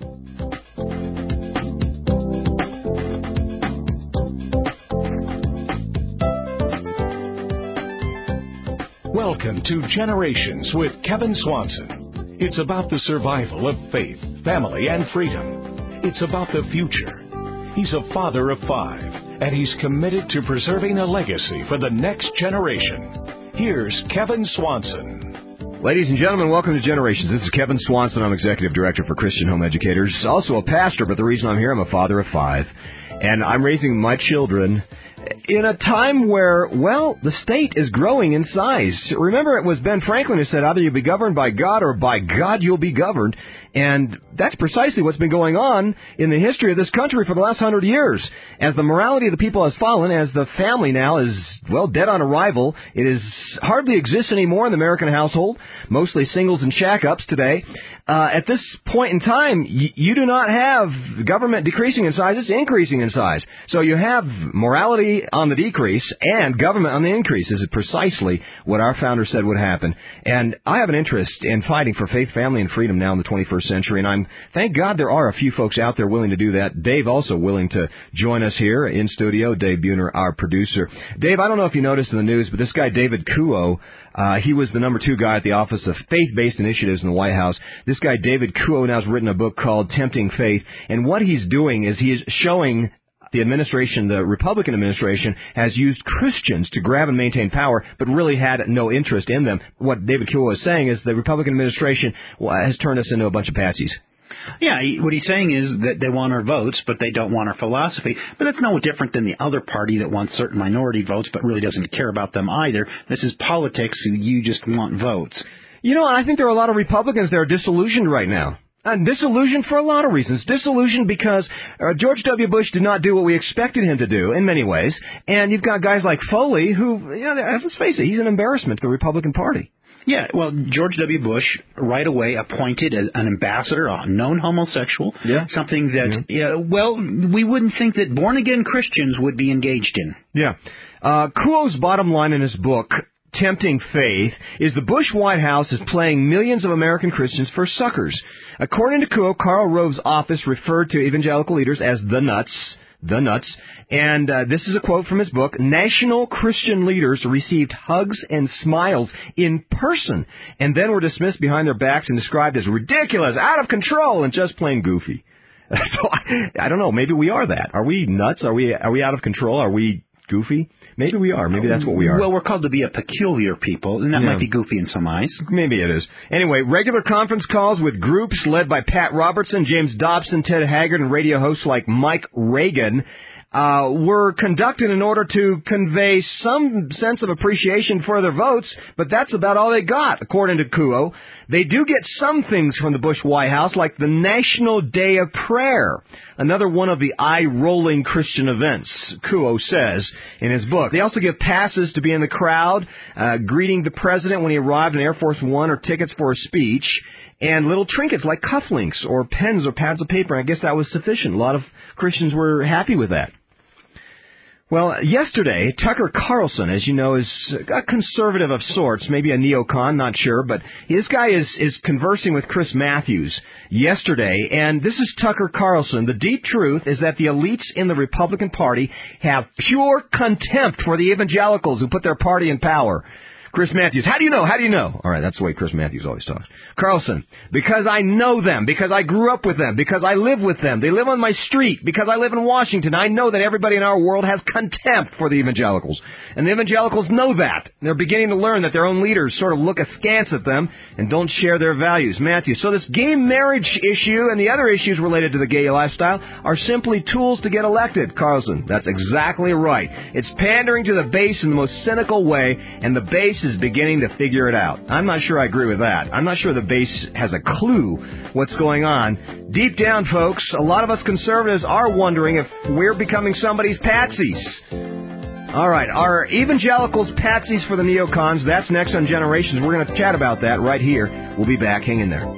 Welcome to Generations with Kevin Swanson. It's about the survival of faith, family, and freedom. It's about the future. He's a father of 5, and he's committed to preserving a legacy for the next generation. Here's Kevin Swanson. Ladies and gentlemen, welcome to Generations. This is Kevin Swanson. I'm Executive Director for Christian Home Educators. Also a pastor, but the reason I'm here, I'm a father of 5. And I'm raising my children in a time where, well, the state is growing in size. Remember, it was Ben Franklin who said, either you'll be governed by God or by God you'll be governed. And that's precisely what's been going on in the history of this country for the last 100 years. As the morality of the people has fallen, as the family now is, well, dead on arrival, it is hardly exists anymore in the American household, mostly singles and shack-ups today. At this point in time, you do not have government decreasing in size, it's increasing in size. So you have morality on the decrease and government on the increase. This is precisely what our founder said would happen. And I have an interest in fighting for faith, family, and freedom now in the 21st century, and thank God there are a few folks out there willing to do that. Dave also willing to join us here in studio, Dave Buhner, our producer. Dave, I don't know if you noticed in the news, but this guy David Kuo, he was the number 2 guy at the Office of Faith-Based Initiatives in the White House. This guy David Kuo now has written a book called Tempting Faith, and what he's doing is he is showing the administration, the Republican administration, has used Christians to grab and maintain power, but really had no interest in them. What David Kuo is saying is the Republican administration has turned us into a bunch of patsies. Yeah, what he's saying is that they want our votes, but they don't want our philosophy. But that's no different than the other party that wants certain minority votes, but really doesn't care about them either. This is politics. You just want votes. You know, I think there are a lot of Republicans that are disillusioned right now. Disillusioned for a lot of reasons. Disillusioned because George W. Bush did not do what we expected him to do in many ways. And you've got guys like Foley who, you know, let's face it, he's an embarrassment to the Republican Party. Yeah, well, George W. Bush right away appointed an ambassador, a known homosexual, something that, well, we wouldn't think that born-again Christians would be engaged in. Yeah. Kuo's bottom line in his book, Tempting Faith, is the Bush White House is playing millions of American Christians for suckers. According to Kuo, Karl Rove's office referred to evangelical leaders as the nuts, and this is a quote from his book. National Christian leaders received hugs and smiles in person and then were dismissed behind their backs and described as ridiculous, out of control, and just plain goofy. So I don't know. Maybe we are that. Are we nuts? Are we out of control? Are we goofy? Maybe we are. Maybe that's what we are. Well, we're called to be a peculiar people, and that might be goofy in some eyes. Maybe it is. Anyway, regular conference calls with groups led by Pat Robertson, James Dobson, Ted Haggard, and radio hosts like Mike Reagan were conducted in order to convey some sense of appreciation for their votes, but that's about all they got, according to Kuo. They do get some things from the Bush White House, like the National Day of Prayer, another one of the eye-rolling Christian events, Kuo says in his book. They also give passes to be in the crowd, greeting the president when he arrived in Air Force One, or tickets for a speech, and little trinkets like cufflinks or pens or pads of paper. I guess that was sufficient. A lot of Christians were happy with that. Well, yesterday, Tucker Carlson, as you know, is a conservative of sorts, maybe a neocon, not sure, but this guy is conversing with Chris Matthews yesterday, and this is Tucker Carlson. The deep truth is that the elites in the Republican Party have pure contempt for the evangelicals who put their party in power. Chris Matthews, how do you know? How do you know? All right, that's the way Chris Matthews always talks. Carlson, because I know them, because I grew up with them, because I live with them. They live on my street, because I live in Washington. I know that everybody in our world has contempt for the evangelicals. And the evangelicals know that. They're beginning to learn that their own leaders sort of look askance at them and don't share their values. Matthews, so this gay marriage issue and the other issues related to the gay lifestyle are simply tools to get elected. Carlson, that's exactly right. It's pandering to the base in the most cynical way, and the base is beginning to figure it out. I'm not sure I agree with that. I'm not sure the base has a clue what's going on. Deep down, folks, a lot of us conservatives are wondering if we're becoming somebody's patsies. All right, are evangelicals patsies for the neocons? That's next on Generations. We're going to chat about that right here. We'll be back. Hang in there.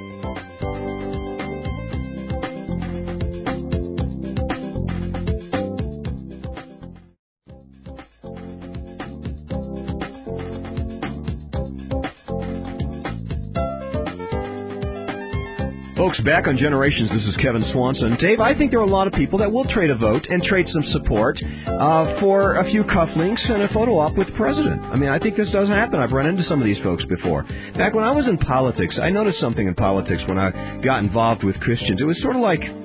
Folks, back on Generations, this is Kevin Swanson. Dave, I think there are a lot of people that will trade a vote and trade some support for a few cufflinks and a photo op with the president. I mean, I think this does happen. I've run into some of these folks before. Back when I was in politics, I noticed something in politics when I got involved with Christians. It was sort of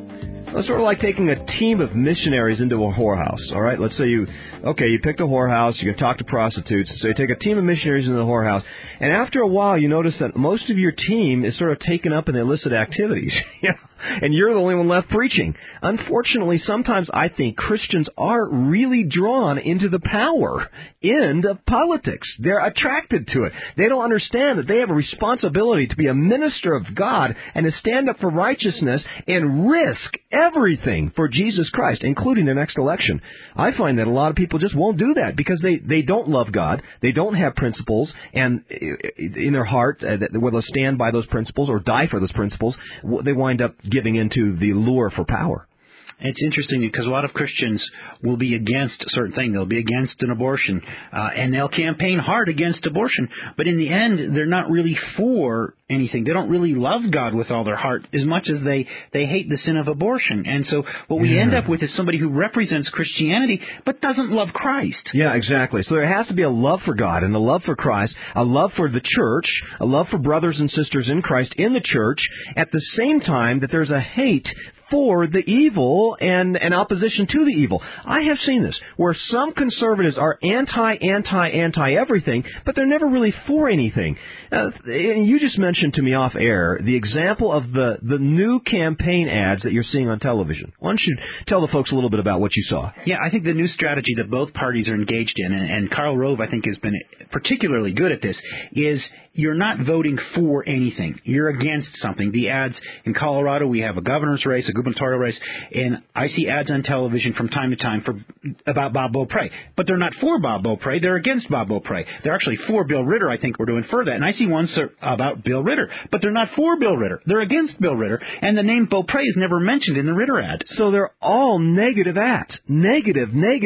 like taking a team of missionaries into a whorehouse, all right? Let's say you picked a whorehouse, you can talk to prostitutes, so you take a team of missionaries into the whorehouse, and after a while you notice that most of your team is sort of taken up in illicit activities, and you're the only one left preaching. Unfortunately, sometimes I think Christians are really drawn into the power end of politics. They're attracted to it. They don't understand that they have a responsibility to be a minister of God and to stand up for righteousness and risk everything for Jesus Christ, including the next election. I find that a lot of people just won't do that because they don't love God, they don't have principles, and in their heart, whether they'll stand by those principles or die for those principles, they wind up giving into the lure for power. It's interesting because a lot of Christians will be against certain things. They'll be against an abortion, and they'll campaign hard against abortion. But in the end, they're not really for anything. They don't really love God with all their heart as much as they hate the sin of abortion. And so what we end up with is somebody who represents Christianity but doesn't love Christ. Yeah, exactly. So there has to be a love for God and a love for Christ, a love for the church, a love for brothers and sisters in Christ in the church, at the same time that there's a hate for the evil and opposition to the evil. I have seen this, where some conservatives are anti everything, but they're never really for anything. You just mentioned to me off air the example of the new campaign ads that you're seeing on television. Why don't you tell the folks a little bit about what you saw? Yeah, I think the new strategy that both parties are engaged in, and Karl Rove, I think, has been particularly good at this, is you're not voting for anything. You're against something. The ads in Colorado, we have a governor's race, a gubernatorial race, and I see ads on television from time to time about Bob Beaupre. But they're not for Bob Beaupre. They're against Bob Beaupre. They're actually for Bill Ritter. I think we're doing for that. And I see ones about Bill Ritter. But they're not for Bill Ritter. They're against Bill Ritter. And the name Beaupre is never mentioned in the Ritter ad. So they're all negative ads. Negative.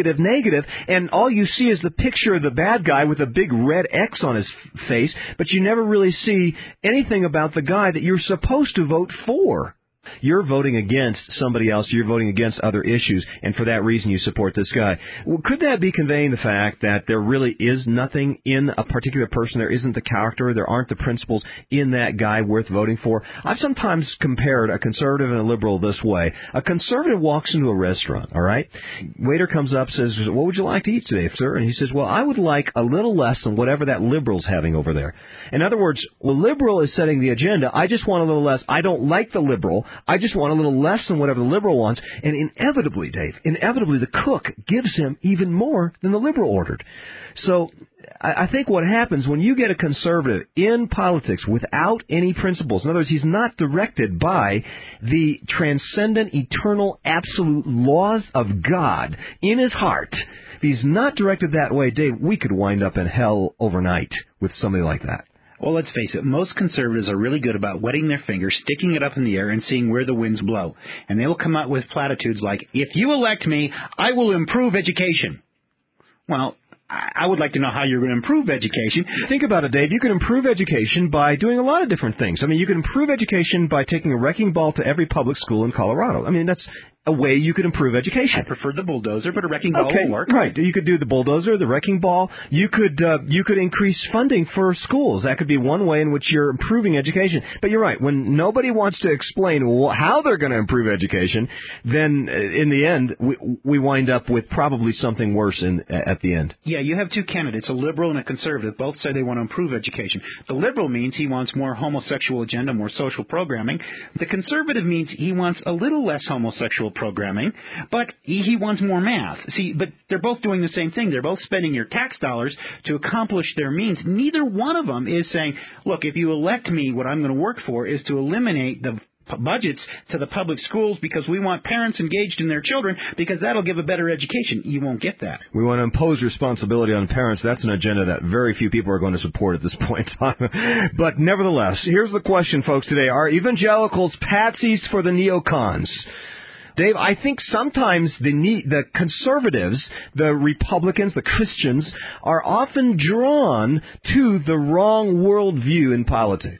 And all you see is the picture of the bad guy with a big red X on his face, but you never really see anything about the guy that you're supposed to vote for. You're voting against somebody else. You're voting against other issues, and for that reason you support this guy. Well, could that be conveying the fact that there really is nothing in a particular person? There isn't the character, there aren't the principles in that guy worth voting for? I've sometimes compared a conservative and a liberal this way. A conservative walks into a restaurant, all right? Waiter comes up, says, "What would you like to eat today, sir?" And he says, "Well, I would like a little less than whatever that liberal's having over there." In other words, the liberal is setting the agenda. I just want a little less. I don't like the liberal. I just want a little less than whatever the liberal wants. And inevitably, Dave, the cook gives him even more than the liberal ordered. So I think what happens when you get a conservative in politics without any principles, in other words, he's not directed by the transcendent, eternal, absolute laws of God in his heart. If he's not directed that way, Dave, we could wind up in hell overnight with somebody like that. Well, let's face it, most conservatives are really good about wetting their finger, sticking it up in the air, and seeing where the winds blow. And they will come out with platitudes like, "If you elect me, I will improve education." Well, I would like to know how you're going to improve education. Think about it, Dave. You can improve education by doing a lot of different things. I mean, you can improve education by taking a wrecking ball to every public school in Colorado. I mean, that's a way you could improve education. I prefer the bulldozer, but a wrecking ball will work. Right. You could do the bulldozer, the wrecking ball. You could increase funding for schools. That could be one way in which you're improving education. But you're right. When nobody wants to explain how they're going to improve education, then in the end, we wind up with probably something worse at the end. Yeah, you have two candidates, a liberal and a conservative. Both say they want to improve education. The liberal means he wants more homosexual agenda, more social programming. The conservative means he wants a little less homosexual programming, but he wants more math. See, but they're both doing the same thing. They're both spending your tax dollars to accomplish their means. Neither one of them is saying, look, if you elect me, what I'm going to work for is to eliminate the budgets to the public schools because we want parents engaged in their children because that'll give a better education. You won't get that. We want to impose responsibility on parents. That's an agenda that very few people are going to support at this point in time. But nevertheless, here's the question, folks, today. Are evangelicals patsies for the neocons? Dave, I think sometimes the conservatives, the Republicans, the Christians, are often drawn to the wrong worldview in politics.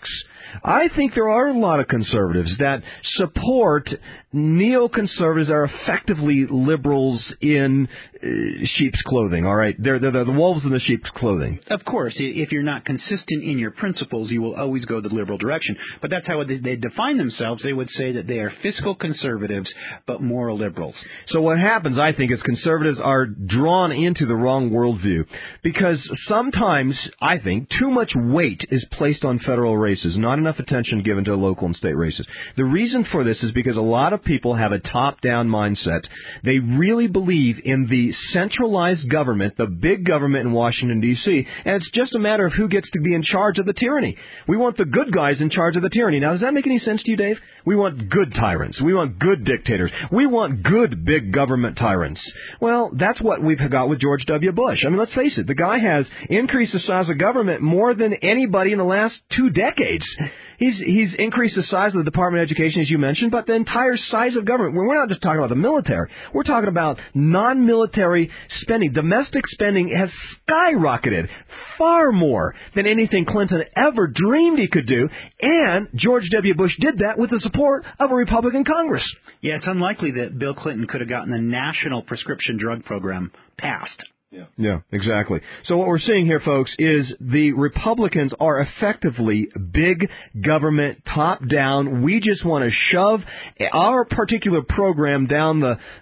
I think there are a lot of conservatives that support neoconservatives are effectively liberals in sheep's clothing, all right? They're the wolves in the sheep's clothing. Of course, if you're not consistent in your principles, you will always go the liberal direction. But that's how they define themselves. They would say that they are fiscal conservatives, but moral liberals. So what happens, I think, is conservatives are drawn into the wrong worldview because sometimes, I think, too much weight is placed on federal races, not enough attention given to local and state races. The reason for this is because a lot of people have a top-down mindset. They really believe in the centralized government, the big government in Washington, D.C., and it's just a matter of who gets to be in charge of the tyranny. We want the good guys in charge of the tyranny. Now, does that make any sense to you, Dave? We want good tyrants. We want good dictators. We want good big government tyrants. Well, that's what we've got with George W. Bush. I mean, let's face it. The guy has increased the size of government more than anybody in the last 2 decades. He's increased the size of the Department of Education, as you mentioned, but the entire size of government. We're not just talking about the military. We're talking about non-military spending. Domestic spending has skyrocketed far more than anything Clinton ever dreamed he could do, and George W. Bush did that with the support of a Republican Congress. Yeah, it's unlikely that Bill Clinton could have gotten the national prescription drug program passed. Yeah, exactly. So what we're seeing here, folks, is the Republicans are effectively big government, top-down. We just want to shove our particular program down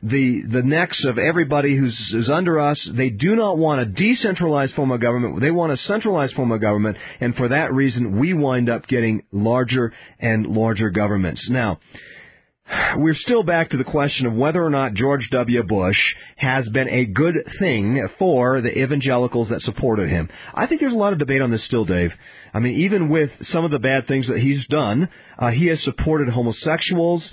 the necks of everybody who's under us. They do not want a decentralized form of government. They want a centralized form of government, and for that reason, we wind up getting larger and larger governments. Now, we're still back to the question of whether or not George W. Bush has been a good thing for the evangelicals that supported him. I think there's a lot of debate on this still, Dave. I mean, even with some of the bad things that he's done, he has supported homosexuals.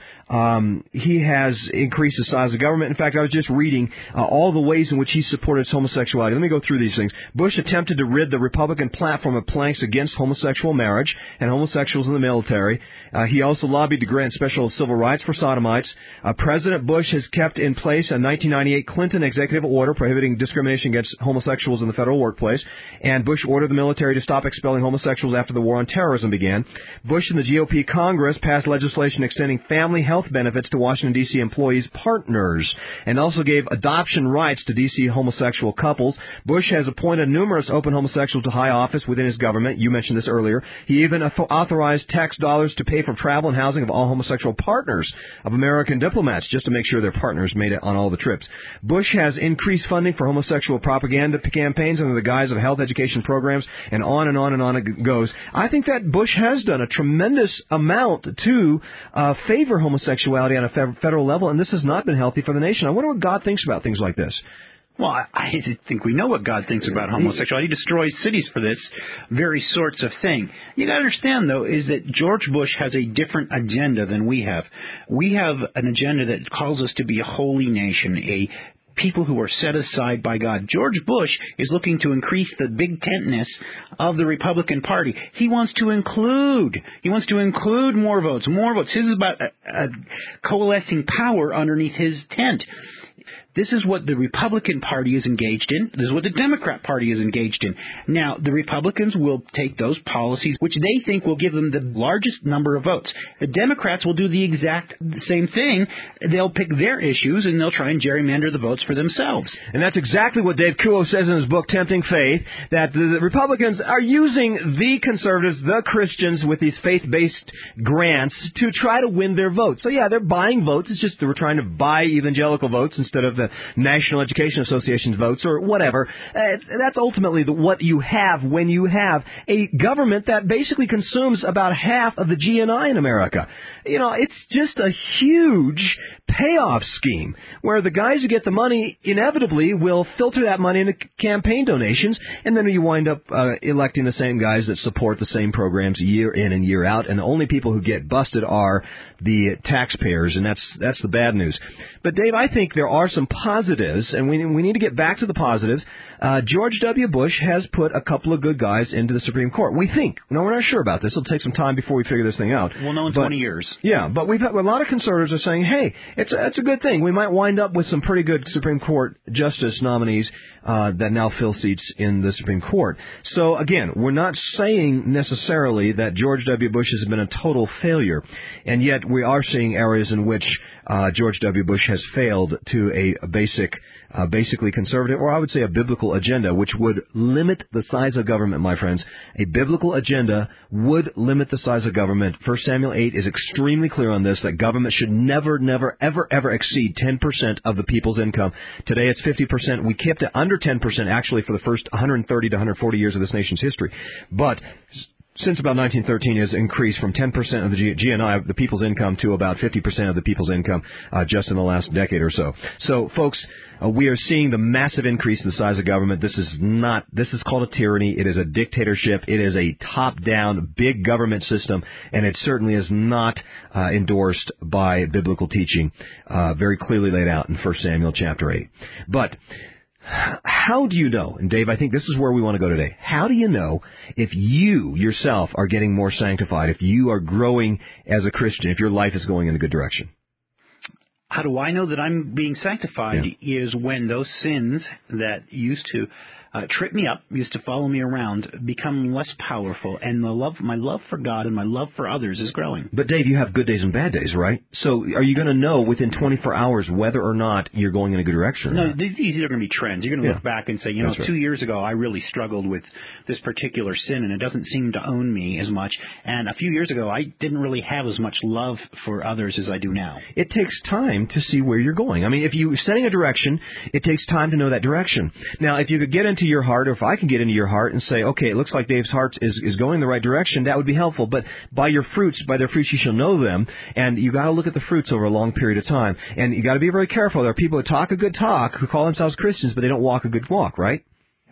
He has increased the size of government. In fact, I was just reading all the ways in which he supported homosexuality. Let me go through these things. Bush attempted to rid the Republican platform of planks against homosexual marriage and homosexuals in the military. He also lobbied to grant special civil rights for sodomites. President Bush has kept in place a 1998 Clinton executive order prohibiting discrimination against homosexuals in the federal workplace. And Bush ordered the military to stop expelling homosexuals after the war on terrorism began. Bush and the GOP Congress passed legislation extending family health benefits to Washington, D.C. employees' partners, and also gave adoption rights to D.C. homosexual couples. Bush has appointed numerous open homosexuals to high office within his government. You mentioned this earlier. He even authorized tax dollars to pay for travel and housing of all homosexual partners of American diplomats, just to make sure their partners made it on all the trips. Bush has increased funding for homosexual propaganda campaigns under the guise of health education programs, and on and on and on it goes. I think that Bush has done a tremendous amount to favor homosexuality on a federal level, and this has not been healthy for the nation. I wonder what God thinks about things like this. Well, I think we know what God thinks about homosexuality. He destroys cities for this very sorts of thing. You got to understand, though, is that George Bush has a different agenda than we have. We have an agenda that calls us to be a holy nation, a people who are set aside by God. George Bush is looking to increase the big tentness of the Republican Party. He wants to include more votes. His is about coalescing power underneath his tent. This is what the Republican Party is engaged in. This is what the Democrat Party is engaged in. Now, the Republicans will take those policies which they think will give them the largest number of votes. The Democrats will do the exact same thing. They'll pick their issues and they'll try and gerrymander the votes for themselves. And that's exactly what Dave Kuo says in his book, Tempting Faith, that the Republicans are using the conservatives, the Christians, with these faith-based grants to try to win their votes. So, yeah, they're buying votes. It's just that we're trying to buy evangelical votes instead of the National Education Association's votes or whatever. That's ultimately what you have when you have a government that basically consumes about half of the GNI in America. You know, it's just a huge payoff scheme where the guys who get the money inevitably will filter that money into campaign donations, and then you wind up electing the same guys that support the same programs year in and year out, and the only people who get busted are the taxpayers, and that's the bad news. But Dave, I think there are some positives, and we need to get back to the positives. George W. Bush has put a couple of good guys into the Supreme Court. We think. No, we're not sure about this. It'll take some time before we figure this thing out. We'll know in 20 years. Yeah, but we've had a lot of conservatives are saying, hey, It's a good thing. We might wind up with some pretty good Supreme Court justice nominees that now fill seats in the Supreme Court. So, again, we're not saying necessarily that George W. Bush has been a total failure, and yet we are seeing areas in which George W. Bush has failed to a basically conservative, or I would say a biblical agenda, which would limit the size of government, my friends. A biblical agenda would limit the size of government. 1 Samuel 8 is extremely clear on this, that government should never, ever exceed 10% of the people's income. Today it's 50%. We kept it under 10% actually for the first 130 to 140 years of this nation's history. But since about 1913, it has increased from 10% of the GNI, the people's income, to about 50% of the people's income just in the last decade or so. So, folks, we are seeing the massive increase in the size of government. This is called a tyranny. It is a dictatorship. It is a top-down, big government system, and it certainly is not endorsed by biblical teaching, very clearly laid out in 1 Samuel chapter 8. But how do you know, and Dave, I think this is where we want to go today, how do you know if you yourself are getting more sanctified, if you are growing as a Christian, if your life is going in a good direction? How do I know that I'm being sanctified is when those sins that used to trip me up, used to follow me around, become less powerful, and my love for God and my love for others is growing. But Dave, you have good days and bad days, right? So are you going to know within 24 hours whether or not you're going in a good direction? No, these are going to be trends. You're going to look back and say, you know, That's right. 2 years ago I really struggled with this particular sin, and it doesn't seem to own me as much. And a few years ago I didn't really have as much love for others as I do now. It takes time to see where you're going. I mean, if you're setting a direction, it takes time to know that direction. Now, if you could get into your heart, or if I can get into your heart and say, okay, it looks like Dave's heart is going in the right direction, that would be helpful. But by their fruits you shall know them, and you got to look at the fruits over a long period of time. And you got to be very careful. There are people who talk a good talk, who call themselves Christians, but they don't walk a good walk, right?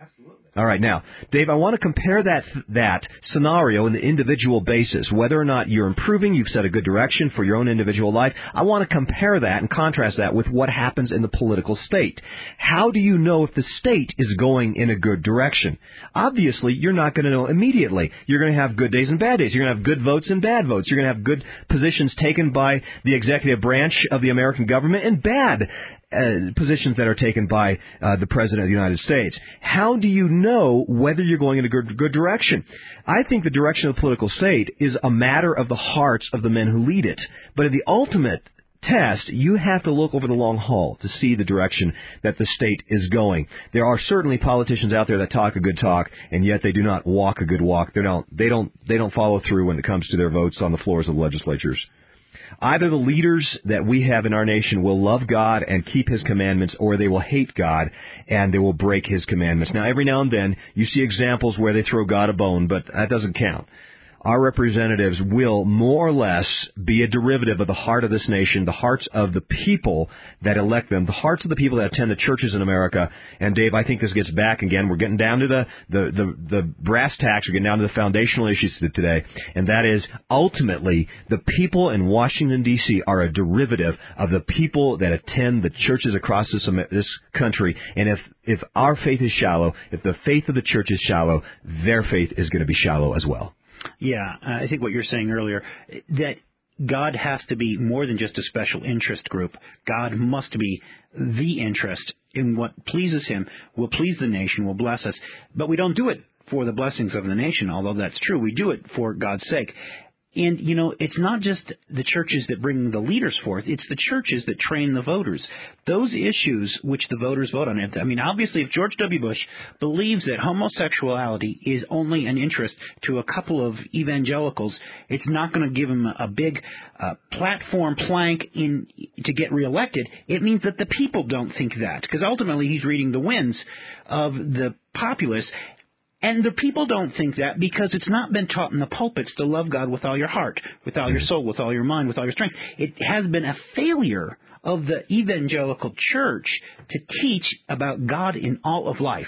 All right, now, Dave, I want to compare that scenario in the individual basis, whether or not you're improving, you've set a good direction for your own individual life. I want to compare that and contrast that with what happens in the political state. How do you know if the state is going in a good direction? Obviously, you're not going to know immediately. You're going to have good days and bad days. You're going to have good votes and bad votes. You're going to have good positions taken by the executive branch of the American government and bad positions that are taken by the President of the United States. How do you know whether you're going in a good direction? I think the direction of the political state is a matter of the hearts of the men who lead it. But in the ultimate test, you have to look over the long haul to see the direction that the state is going. There are certainly politicians out there that talk a good talk, and yet they do not walk a good walk. They don't follow through when it comes to their votes on the floors of legislatures. Either the leaders that we have in our nation will love God and keep His commandments, or they will hate God and they will break His commandments. Now, every now and then, you see examples where they throw God a bone, but that doesn't count. Our representatives will more or less be a derivative of the heart of this nation, the hearts of the people that elect them, the hearts of the people that attend the churches in America. And Dave, I think this gets back again. We're getting down to the brass tacks. We're getting down to the foundational issues today. And that is, ultimately, the people in Washington, D.C. are a derivative of the people that attend the churches across this country. And if our faith is shallow, if the faith of the church is shallow, their faith is going to be shallow as well. Yeah, I think what you're saying earlier, that God has to be more than just a special interest group. God must be the interest in what pleases Him, will please the nation, will bless us. But we don't do it for the blessings of the nation, although that's true. We do it for God's sake. And, you know, it's not just the churches that bring the leaders forth. It's the churches that train the voters. Those issues which the voters vote on. I mean, obviously, if George W. Bush believes that homosexuality is only an interest to a couple of evangelicals, it's not going to give him a big platform plank to get reelected. It means that the people don't think that, because ultimately he's reading the winds of the populace. And the people don't think that because it's not been taught in the pulpits to love God with all your heart, with all your soul, with all your mind, with all your strength. It has been a failure of the evangelical church to teach about God in all of life.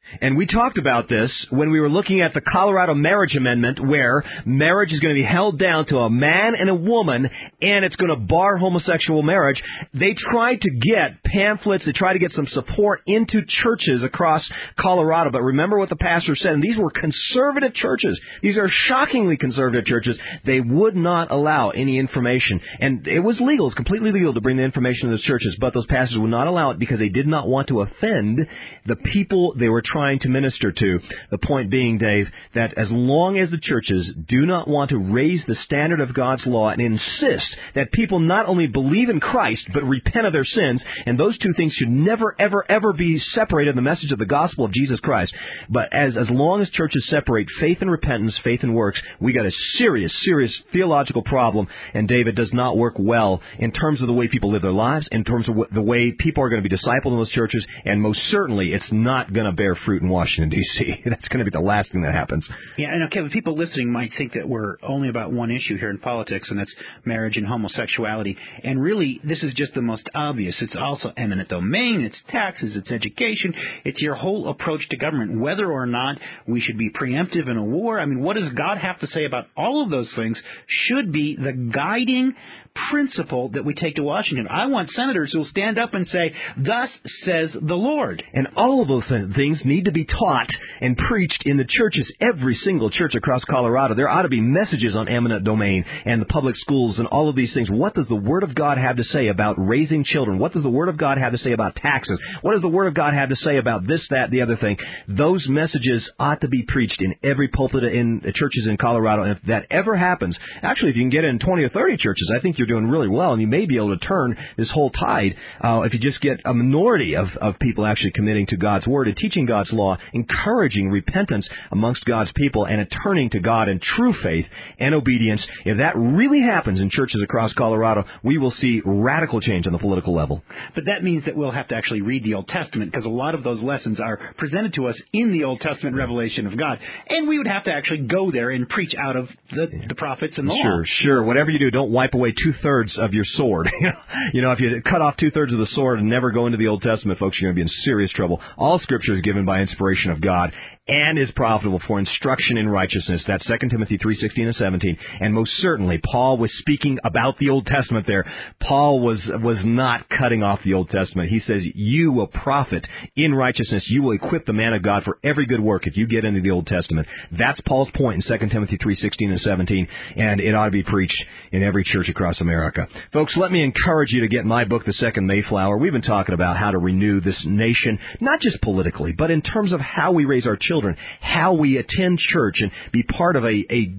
And we talked about this when we were looking at the Colorado Marriage Amendment, where marriage is going to be held down to a man and a woman, and it's going to bar homosexual marriage. They tried to get pamphlets, they tried to get some support into churches across Colorado. But remember what the pastor said, and these were conservative churches. These are shockingly conservative churches. They would not allow any information. And it was legal, it's completely legal to bring the information to those churches, but those pastors would not allow it because they did not want to offend the people they were trying to minister to. The point being, Dave, that as long as the churches do not want to raise the standard of God's law and insist that people not only believe in Christ, but repent of their sins, and those two things should never, ever, ever be separated in the message of the gospel of Jesus Christ. But as long as churches separate faith and repentance, faith and works, we got a serious, serious theological problem, and David does not work well in terms of the way people live their lives, in terms of the way people are going to be discipled in those churches, and most certainly it's not going to bear fruit in Washington, D.C. That's going to be the last thing that happens. Yeah, and Kevin, people listening might think that we're only about one issue here in politics, and that's marriage and homosexuality. And really, this is just the most obvious. It's also eminent domain, it's taxes, it's education, it's your whole approach to government, whether or not we should be preemptive in a war. I mean, what does God have to say about all of those things should be the guiding principle that we take to Washington. I want senators who will stand up and say, "Thus says the Lord." And all of those things need to be taught and preached in the churches, every single church across Colorado. There ought to be messages on eminent domain and the public schools and all of these things. What does the Word of God have to say about raising children? What does the Word of God have to say about taxes? What does the Word of God have to say about this, that, the other thing? Those messages ought to be preached in every pulpit in the churches in Colorado. And if that ever happens, actually, if you can get in 20 or 30 churches, I think you're doing really well, and you may be able to turn this whole tide if you just get a minority of people actually committing to God's Word and teaching God's law, encouraging repentance amongst God's people, and a turning to God in true faith and obedience. If that really happens in churches across Colorado, we will see radical change on the political level. But that means that we'll have to actually read the Old Testament, because a lot of those lessons are presented to us in the Old Testament revelation of God. And we would have to actually go there and preach out of the prophets and the law. Sure. Whatever you do, don't wipe away 2/3 of your sword. You know, if you cut off 2/3 of the sword and never go into the Old Testament, folks, you're going to be in serious trouble. All Scripture is given by inspiration of God and is profitable for instruction in righteousness. That's 2 Timothy 3:16 and 17. And most certainly, Paul was speaking about the Old Testament there. Paul was not cutting off the Old Testament. He says, you will profit in righteousness. You will equip the man of God for every good work if you get into the Old Testament. That's Paul's point in 2 Timothy 3:16 and 17, and it ought to be preached in every church across America. Folks, let me encourage you to get my book, The Second Mayflower. We've been talking about how to renew this nation, not just politically, but in terms of how we raise our children, how we attend church and be part of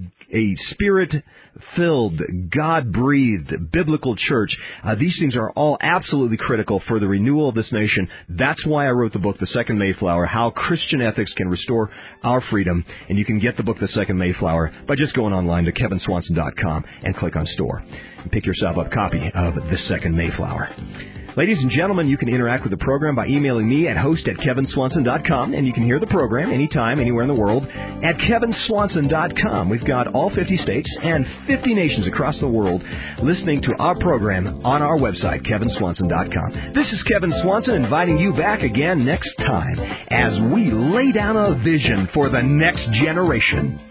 a Spirit-filled, God-breathed, biblical church. These things are all absolutely critical for the renewal of this nation. That's why I wrote the book, The Second Mayflower, How Christian Ethics Can Restore Our Freedom. And you can get the book, The Second Mayflower, by just going online to kevinswanson.com and click on Store. And pick yourself up a copy of The Second Mayflower. Ladies and gentlemen, you can interact with the program by emailing me at host@kevinswanson.com, and you can hear the program anytime, anywhere in the world at kevinswanson.com. We've got all 50 states and 50 nations across the world listening to our program on our website, kevinswanson.com. This is Kevin Swanson inviting you back again next time as we lay down a vision for the next generation.